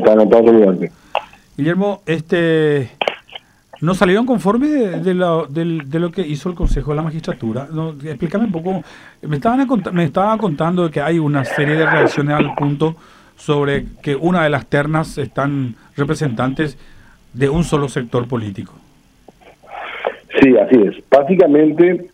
está? Encantado de saludarte. Guillermo, ¿no salieron conformes de lo que hizo el Consejo de la Magistratura? No, explícame un poco. Me estaban contando de que hay una serie de reacciones al punto sobre que una de las ternas están representantes de un solo sector político. Sí, así es. Básicamente,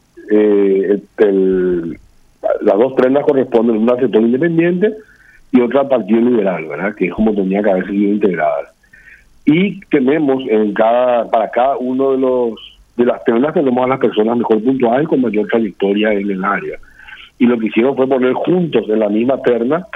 las dos ternas corresponden una al sector independiente y otra al Partido Liberal, ¿verdad? Que es como tenía que haber sido integradas. Y tenemos para cada uno de las ternas tenemos a las personas mejor puntuadas y con mayor trayectoria en el área. Y lo que hicieron fue poner juntos en la misma terna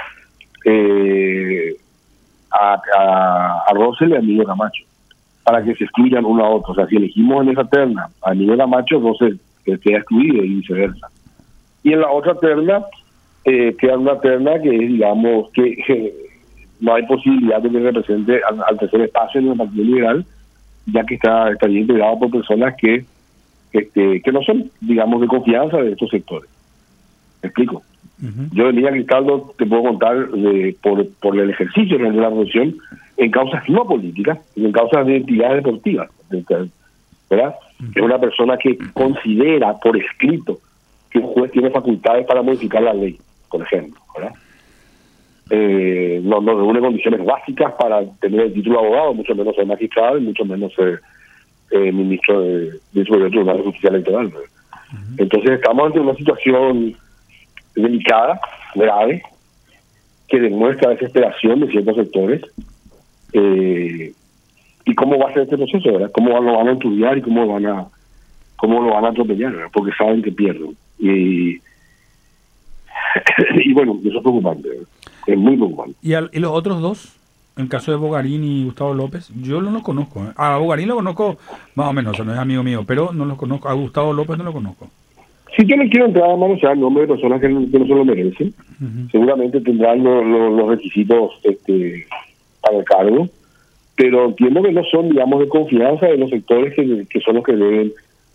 a Rosel y a Emilio Camacho, para que se excluyan uno a otro. O sea, si elegimos en esa terna a Emilio Camacho, Rosel queda excluido y viceversa. Y en la otra terna queda una terna que es, digamos, que no hay posibilidad de que represente al tercer espacio en el Partido Liberal, ya que estaría integrado por personas que no son, digamos, de confianza de estos sectores. ¿Me explico? Yo de Línea Cristaldo te puedo contar por el ejercicio de la profesión en causas no políticas, en causas de entidades deportivas, ¿verdad? Es una persona que considera por escrito que un juez tiene facultades para modificar la ley, por ejemplo, ¿verdad? No reúne condiciones básicas para tener el título de abogado, mucho menos ser magistrado y mucho menos ser ministro de Superior Tribunal de Justicia Electoral, ¿verdad? Entonces estamos ante una situación delicada, grave, que demuestra desesperación de ciertos sectores. ¿Y cómo va a ser este proceso, verdad? ¿Cómo lo van a estudiar y cómo lo van a atropellar, ¿verdad? Porque saben que pierden. Y bueno, eso es preocupante, ¿verdad? Es muy preocupante. ¿Y los otros dos? En caso de Bogarín y Gustavo López, yo no los conozco. A Bogarín lo conozco más o menos, o sea, no es amigo mío, pero no los conozco. A Gustavo López no lo conozco. Si yo no quiero entrar a manosear el nombre de personas que no se lo merecen, seguramente tendrán los requisitos para el cargo, pero entiendo que no son, digamos, de confianza de los sectores que son los que deben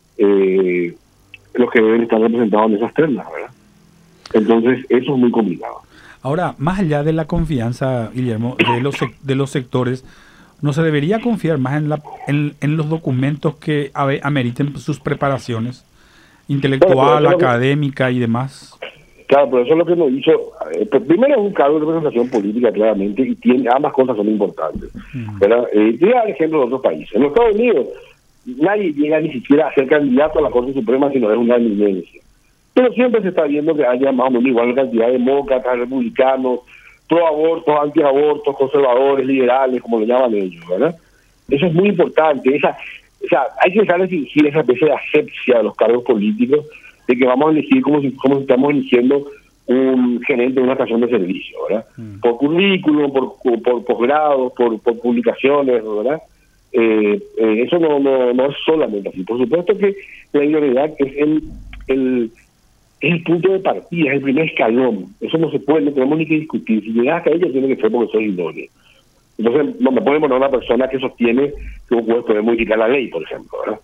estar representados en esas ternas, ¿verdad? Entonces, eso es muy complicado. Ahora, más allá de la confianza, Guillermo, de los sectores, ¿no se debería confiar más en los documentos que ameriten sus preparaciones intelectual, académica y demás? Claro, pero eso es lo que nos hizo. Primero es un cargo de representación política, claramente, y ambas cosas son importantes. ¿Verdad? Te voy a dar ejemplo de otros países. En los Estados Unidos, nadie llega ni siquiera a ser candidato a la Corte Suprema si no es una eminencia. Pero siempre se está viendo que haya más o menos igual cantidad de demócratas, republicanos, pro-abortos, anti-abortos, conservadores, liberales, como lo llaman ellos, ¿verdad? Eso es muy importante. O sea, hay que dejar de fingir esa especie de asepsia de los cargos políticos, de que vamos a elegir como si estamos eligiendo un gerente de una estación de servicio, ¿verdad? Por currículum, por posgrados, por publicaciones, ¿verdad? Eso no es solamente así. Por supuesto que la idoneidad es el punto de partida, es el primer escalón. Eso no se puede, no tenemos ni que discutir. Si llegas hasta ella, tiene que ser porque soy idóneo. Entonces, no me puede poner una persona que sostiene que un juez puede modificar la ley, por ejemplo, ¿verdad?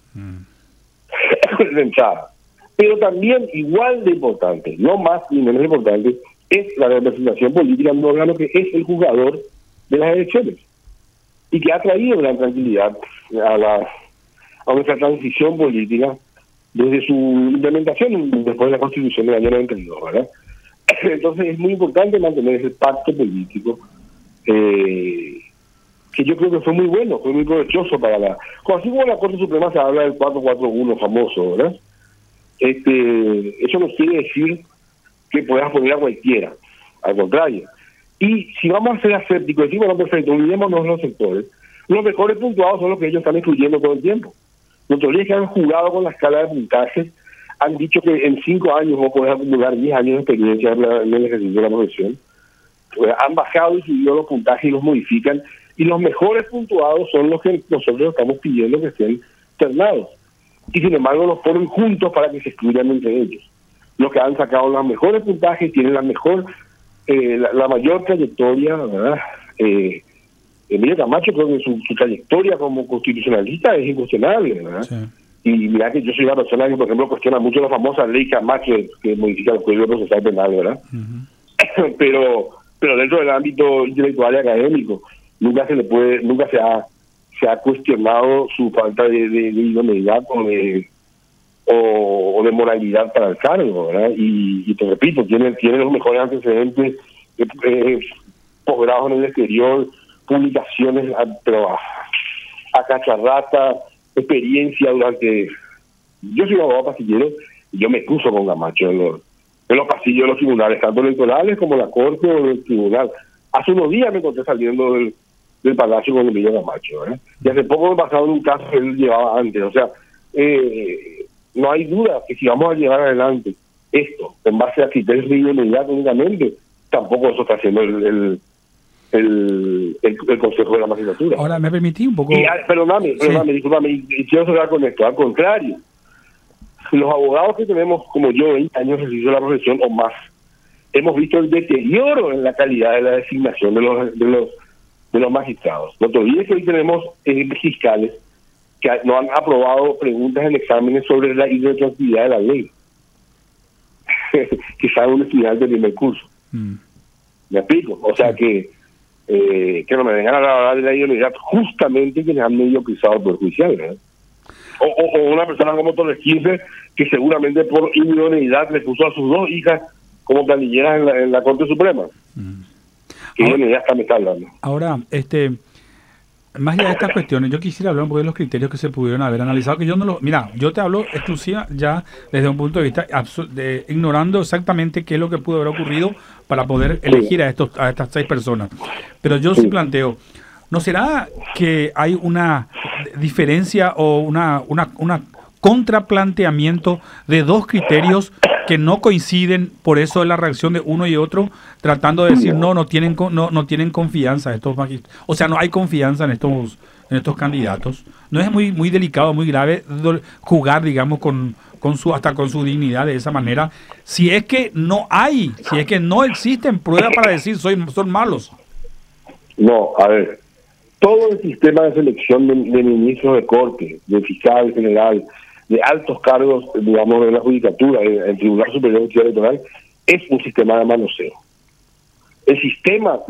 Pero también, igual de importante, no más ni menos importante, es la representación política de un órgano que es el juzgador de las elecciones y que ha traído gran tranquilidad a nuestra transición política desde su implementación después de la Constitución del año 92, ¿verdad? Entonces es muy importante mantener ese pacto político que yo creo que fue muy bueno, fue muy provechoso para así como la Corte Suprema se habla del 441 famoso, ¿verdad? Eso no quiere decir que puedas poner a cualquiera, al contrario. Y si vamos a ser asépticos, decimos, bueno, perfecto, olvidémonos los sectores, los mejores puntuados son los que ellos están excluyendo todo el tiempo. Los autoridades que han jugado con la escala de puntajes han dicho que en 5 años vos podés acumular 10 años de experiencia en el ejercicio de la profesión. Han bajado y subido los puntajes y los modifican, y los mejores puntuados son los que nosotros estamos pidiendo que estén ternados. Y sin embargo los ponen juntos para que se excluyan entre ellos. Los que han sacado los mejores puntajes tienen la mayor trayectoria, ¿verdad? Emilio Camacho, creo que su trayectoria como constitucionalista es incuestionable, ¿verdad? Sí. Y mira que yo soy una persona que, por ejemplo, cuestiona mucho la famosa ley Camacho que modifica el Código Procesal Penal, ¿verdad? Pero dentro del ámbito intelectual y académico, nunca se ha cuestionado su falta de idoneidad o de moralidad para el cargo, ¿verdad? Y te repito, tiene los mejores antecedentes, posgrados en el exterior, publicaciones a cacharrata, experiencia durante... Yo soy abogado pastillero y yo me cruzo con Camacho en los pasillos de los tribunales, tanto electorales como la corte o el tribunal. Hace unos días me encontré saliendo del palacio con Emilio Camacho, ¿verdad? Y hace poco me pasaba en un caso que él llevaba antes. O sea, no hay duda que si vamos a llevar adelante esto en base a criterios de idoneidad únicamente, tampoco eso está haciendo el Consejo de la Magistratura. Ahora, me permití un poco... Perdóname, discúlpame, y quiero cerrar con esto. Al contrario, los abogados que tenemos, como yo, 20 años de ejercicio de la profesión o más, hemos visto el deterioro en la calidad de la designación de los magistrados. No te olvides que hoy tenemos fiscales que no han aprobado preguntas en exámenes sobre la irretroactividad de la ley, que sabe un estudiante de primer curso. ¿Me explico? O sea que no me vengan a hablar de la idoneidad justamente que les han mediocrizado el Poder Judicial, ¿verdad? O una persona como Torres 15 que seguramente por idoneidad le puso a sus 2 hijas como planilleras en la Corte Suprema. ¿Qué idoneidad me está hablando? Ahora, más allá de estas cuestiones, yo quisiera hablar un poco de los criterios que se pudieron haber analizado, que yo no lo... Mira, yo te hablo exclusiva ya desde un punto de vista ignorando exactamente qué es lo que pudo haber ocurrido para poder elegir a estas 6 personas. Pero yo sí planteo, ¿no será que hay una diferencia o una contraplanteamiento de 2 criterios que no coinciden, por eso es la reacción de uno y otro, tratando de decir no tienen confianza estos magistrados, o sea, no hay confianza en estos candidatos? ¿No es muy delicado, muy grave jugar, digamos, con su dignidad de esa manera, si es que no existen pruebas para decir son malos? No, a ver, todo el sistema de selección de ministros de corte, de fiscal general, de altos cargos, digamos, de la judicatura, el Tribunal Superior de Justicia Electoral, es un sistema de manoseo. El sistema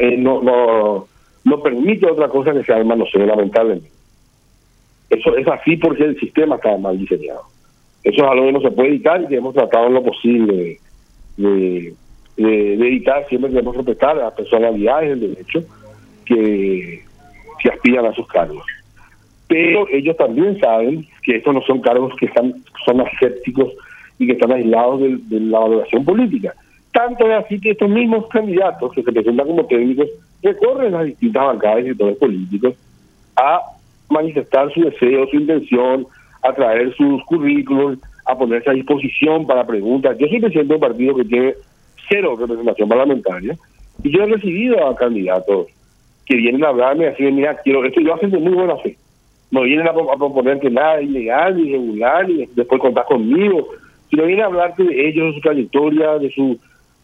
no permite otra cosa que sea el manoseo, lamentablemente. Eso es así porque el sistema está mal diseñado. Eso es algo que no se puede evitar y que hemos tratado en lo posible de evitar. Siempre debemos respetar a las personalidades del derecho que aspiran a sus cargos. Pero ellos también saben que estos no son cargos que son asépticos y que están aislados de la valoración política. Tanto es así que estos mismos candidatos que se presentan como técnicos recorren las distintas bancadas y sectores políticos a manifestar su deseo, su intención, a traer sus currículos, a ponerse a disposición para preguntas. Yo soy presidente de un partido que tiene 0 representación parlamentaria y yo he recibido a candidatos que vienen a hablarme así de, mira, quiero esto, y lo hacen de muy buena fe. No vienen a proponer que nada ilegal, ni irregular, ni después contar conmigo, sino vienen a hablarte de ellos, de su trayectoria, de sus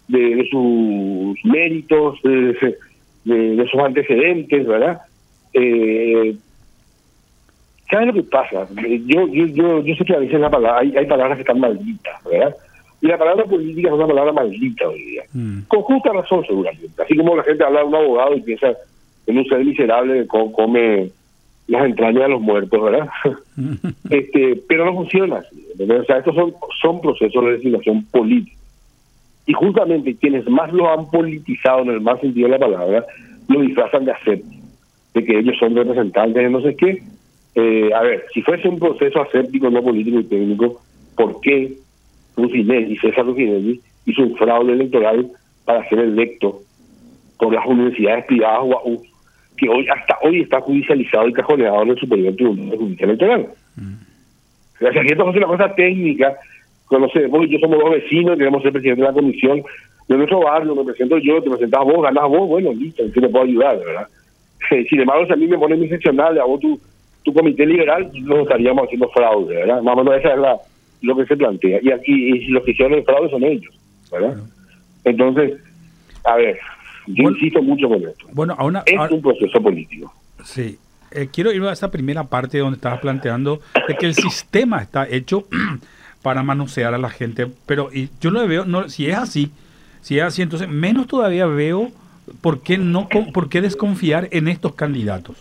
méritos, de sus antecedentes, ¿verdad? ¿Sabes lo que pasa? Yo sé que a veces hay palabras que están malditas, ¿verdad? Y la palabra política es una palabra maldita hoy día. Con justa razón, seguramente. Así como la gente habla de un abogado y piensa en un ser miserable que come las entrañas de los muertos, ¿verdad? Pero no funciona así, ¿verdad? O sea, estos son procesos de designación política. Y justamente quienes más lo han politizado en el más sentido de la palabra, lo disfrazan de aséptico, de que ellos son representantes de no sé qué. A ver, si fuese un proceso aséptico, no político y técnico, ¿por qué César Rufinelli hizo un fraude electoral para ser electo por las universidades privadas UAU, que hasta hoy está judicializado y cajoneado en el Superior Tribunal de Justicia Electoral? O sea, que esto es una cosa técnica. Vos y yo somos 2 vecinos, queremos ser presidente de la comisión de nuestro barrio, me presento yo, te presentás vos, ganás vos, bueno, listo, ¿en qué te puedo ayudar, verdad? Sin embargo, si a mí me ponen mi seccional, a vos tu comité liberal, nos estaríamos haciendo fraude, ¿verdad? Más o menos esa es lo que se plantea. Y los que hicieron el fraude son ellos, ¿verdad? Entonces, a ver, yo insisto mucho con esto. Bueno, es un proceso político. Sí. Quiero ir a esa primera parte donde estabas planteando de que el sistema está hecho para manosear a la gente, pero yo lo veo, si es así, entonces menos todavía veo ¿por qué desconfiar en estos candidatos?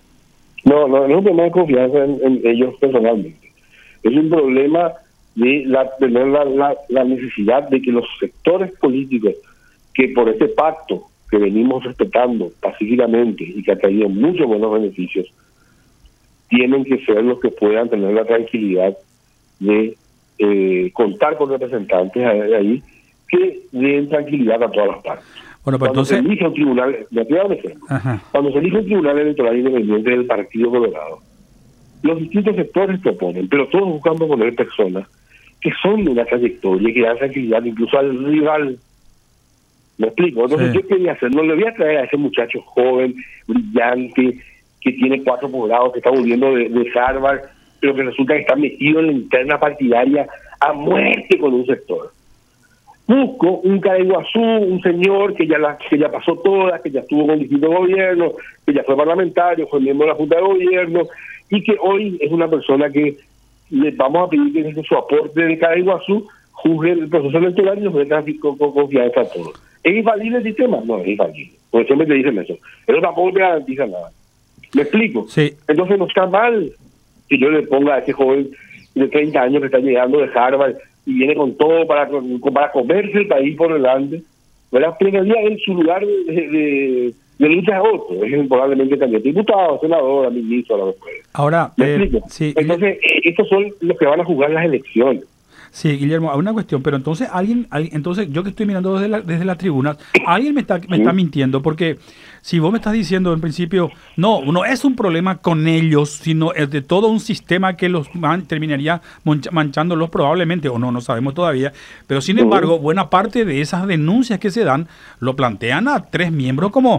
No es un problema de confianza en ellos personalmente. Es un problema de tener la necesidad de que los sectores políticos que por este pacto que venimos respetando pacíficamente y que ha traído muchos buenos beneficios, tienen que ser los que puedan tener la tranquilidad de contar con representantes ahí que den tranquilidad a todas las partes. Bueno, pues Cuando entonces... se elige un tribunal, cuando se elige un tribunal electoral independiente del Partido Colorado, los distintos sectores proponen, pero todos buscando poner personas que son de una trayectoria, que dan tranquilidad incluso al rival. ¿Me explico? Entonces, ¿qué quería hacer? No le voy a traer a ese muchacho joven, brillante, que tiene 4 posgrados, que está volviendo de Harvard, pero que resulta que está metido en la interna partidaria a muerte con un sector. Busco un Caraiguazú, un señor que ya pasó todas, que ya estuvo con distintos gobiernos, que ya fue parlamentario, fue miembro de la Junta de Gobierno, y que hoy es una persona que le vamos a pedir que desde su aporte de Caraiguazú juzgue el proceso electoral y nos dé con confianza a todos. ¿Es infalible el sistema? No, es infalible. Porque siempre te dicen eso. Pero tampoco te garantiza nada. ¿Me explico? Sí. Entonces no está mal que yo le ponga a ese joven de 30 años que está llegando de Harvard y viene con todo para comerse el país por delante, ¿verdad? Pero en su lugar de lucha a otro. Es probablemente candidato a diputado, senador, a ministro, a lo que puede. Ahora, ¿Me explico? sí, entonces, estos son los que van a jugar las elecciones. Sí, Guillermo, hay una cuestión, pero entonces entonces yo que estoy mirando desde la tribuna, alguien me está mintiendo, porque si vos me estás diciendo en principio, no es un problema con ellos, sino es de todo un sistema que los terminaría manchándolos probablemente, o no sabemos todavía, pero sin embargo, buena parte de esas denuncias que se dan, lo plantean a 3 miembros como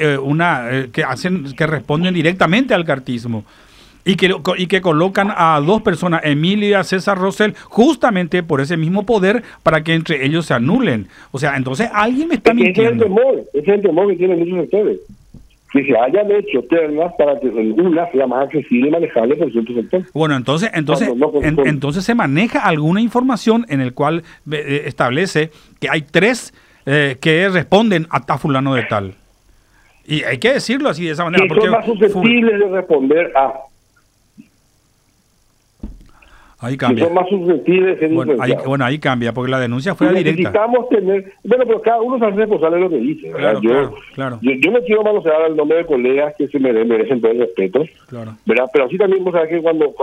que responden directamente al cartismo. Y que colocan a 2 personas, Emilio y a César Rosell, justamente por ese mismo poder para que entre ellos se anulen. O sea, entonces alguien me está mintiendo. Ese es el temor que tienen muchos sectores. Que se hayan hecho ternas para que una sea más accesible y manejable por ciertos sectores. Bueno, entonces se maneja alguna información en el cual establece que hay 3 que responden a fulano de tal. Y hay que decirlo así de esa manera. Que porque son más susceptibles de responder a... Ahí cambia. Son más susceptibles de ahí cambia, porque la denuncia fue directa. Necesitamos tener... Bueno, pero cada uno se hace responsable de lo que dice. Claro. Yo no quiero manosear el nombre de colegas que se merecen todo el respeto. Claro. ¿Verdad? Pero así también vos sabés que cuando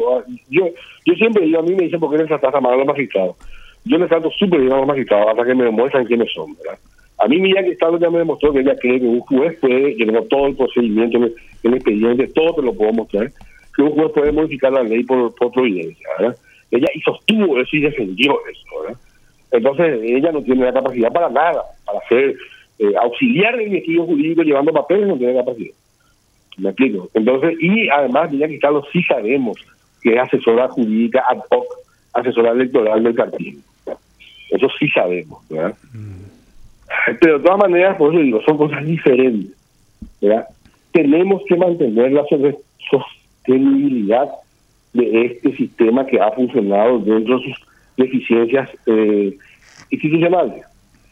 yo siempre digo, a mí me dicen, ¿por qué les tratás a mal a los magistrados? Yo les trato súper bien a los magistrados hasta que me demuestran quiénes son, ¿verdad? A mí Miriam Cristaldo ya me demostró que ella cree que un juez puede, que tengo todo el procedimiento, el expediente, todo te lo puedo mostrar, que un juez puede modificar la ley por providencia, ¿verdad? Ella sostuvo eso y defendió eso, ¿verdad? Entonces ella no tiene la capacidad para nada, para ser auxiliar de investigación jurídico llevando papeles, no tiene capacidad. ¿Me explico? Entonces, y además Miriam Cristaldo sí sabemos que es asesora jurídica ad hoc, asesora electoral del cartismo. Eso sí sabemos, ¿verdad? Pero de todas maneras, por eso digo, son cosas diferentes, ¿verdad? Tenemos que mantener la sostenibilidad de este sistema que ha funcionado dentro de sus deficiencias institucionales.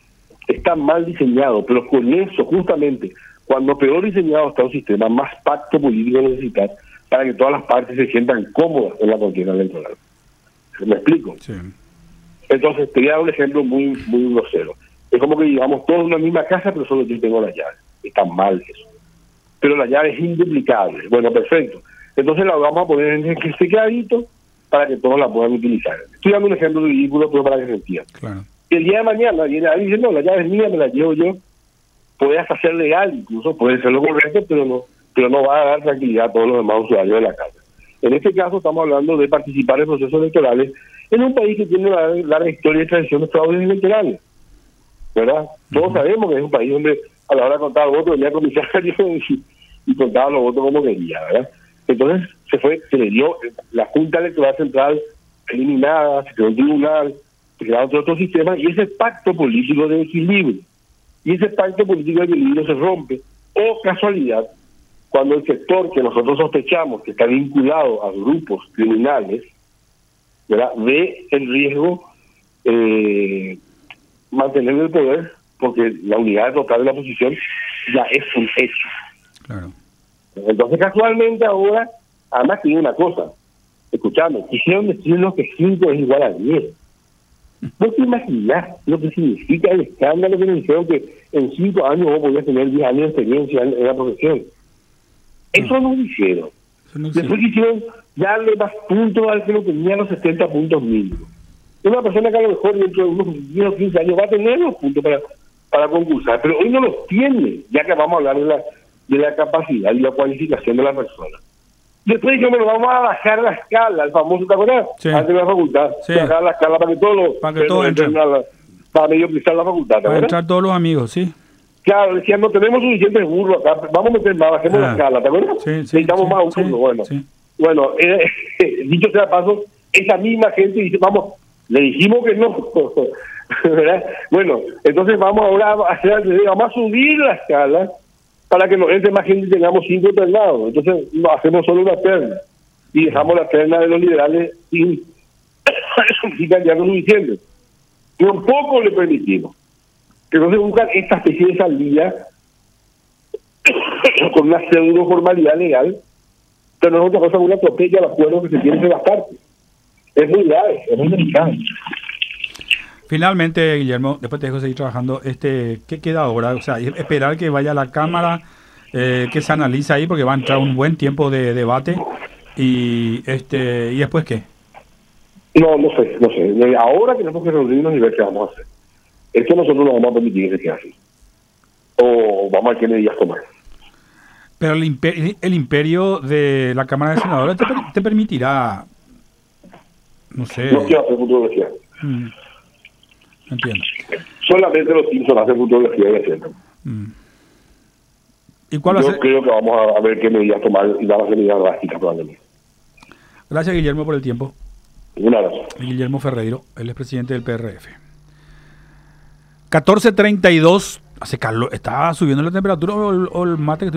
Está mal diseñado, pero con eso, justamente, cuando peor diseñado está un sistema, más pacto político necesitas para que todas las partes se sientan cómodas en la contienda electoral. ¿Me explico? Sí. Entonces, te voy a dar un ejemplo muy grosero. Es como que digamos todos en una misma casa, pero solo yo tengo la llave. Está mal eso. Pero la llave es induplicable. Bueno, perfecto. Entonces la vamos a poner en este quedadito para que todos la puedan utilizar. Estoy dando un ejemplo ridículo, pero para que se entienda. Claro. El día de mañana viene alguien y dice, no, la llave es mía, me la llevo yo. Puede hasta ser legal, incluso puede ser lo correcto, pero no va a dar tranquilidad a todos los demás usuarios de la casa. En este caso estamos hablando de participar en procesos electorales en un país que tiene una larga historia y tradición de fraudes electorales, ¿verdad? Todos sabemos que es un país donde a la hora de contar votos venía comisario y contaba los votos como quería, ¿verdad? Entonces se le dio la Junta Electoral Central eliminada, se creó un tribunal, se crearon otros sistemas, y ese pacto político de equilibrio, se rompe, o casualidad, cuando el sector que nosotros sospechamos que está vinculado a grupos criminales, ¿verdad?, ve el riesgo mantener el poder porque la unidad total de la oposición ya es un hecho. Claro. Entonces, casualmente ahora, además tiene una cosa, escuchame, quisieron decirnos que 5 es igual a 10. No te imaginas lo que significa el escándalo que nos dijeron que en 5 años vos podías tener 10 años de experiencia en la profesión. Eso no lo hicieron. Después quisieron darle más puntos al que lo tenía los 70 puntos mínimos. Una persona que a lo mejor dentro de unos 10 o 15 años va a tener los puntos para concursar, pero hoy no los tiene, ya que vamos a hablar de la capacidad y la cualificación de la persona. Después dijimos, bueno, vamos a bajar la escala, el famoso, ¿te acuerdas? Sí. Antes de la facultad, Sí. bajar la escala para que todos entren para medio pisar la facultad, ¿te para acuerdas? entrar todos los amigos, sí. Claro, decían, no tenemos suficientes burros acá, vamos a meter más, bajemos la escala, ¿te acuerdas? Sí, necesitamos más un burro, bueno. Sí. Bueno, dicho sea paso, esa misma gente dice, vamos, le dijimos que no, ¿verdad? Bueno, entonces vamos ahora vamos a subir la escala para que nos entre más gente y tengamos 5 internados. Entonces hacemos solo una terna y dejamos la terna de los liberales sin candidatos suficientes. Tampoco le permitimos. Entonces buscan esta especie de salida con una pseudo formalidad legal, pero no es otra cosa que una atropella al acuerdo que se tiene entre las partes. Es muy grave, es muy delicado. Finalmente, Guillermo, después te dejo seguir trabajando, ¿qué queda ahora? O sea, esperar que vaya a la Cámara, que se analice ahí, porque va a entrar un buen tiempo de debate, y después ¿qué? No sé. Ahora tenemos que reunirnos y ver qué vamos a hacer. Esto nosotros no vamos a permitir que sea así. O vamos a ver qué medidas tomar. Pero el imperio de la Cámara de Senadores te permitirá, no sé... No quiero hacer futurología. Entiendo. Solamente los Simpsons hacen futurología y haciendo. ¿Y cuál va a ser? Yo creo que vamos a ver qué medidas tomar y vamos a hacer medidas drásticas probablemente. Gracias, Guillermo, por el tiempo. Un abrazo. Guillermo Ferreiro, él es presidente del PRF. 14:32, hace calor, ¿está subiendo la temperatura o el mate que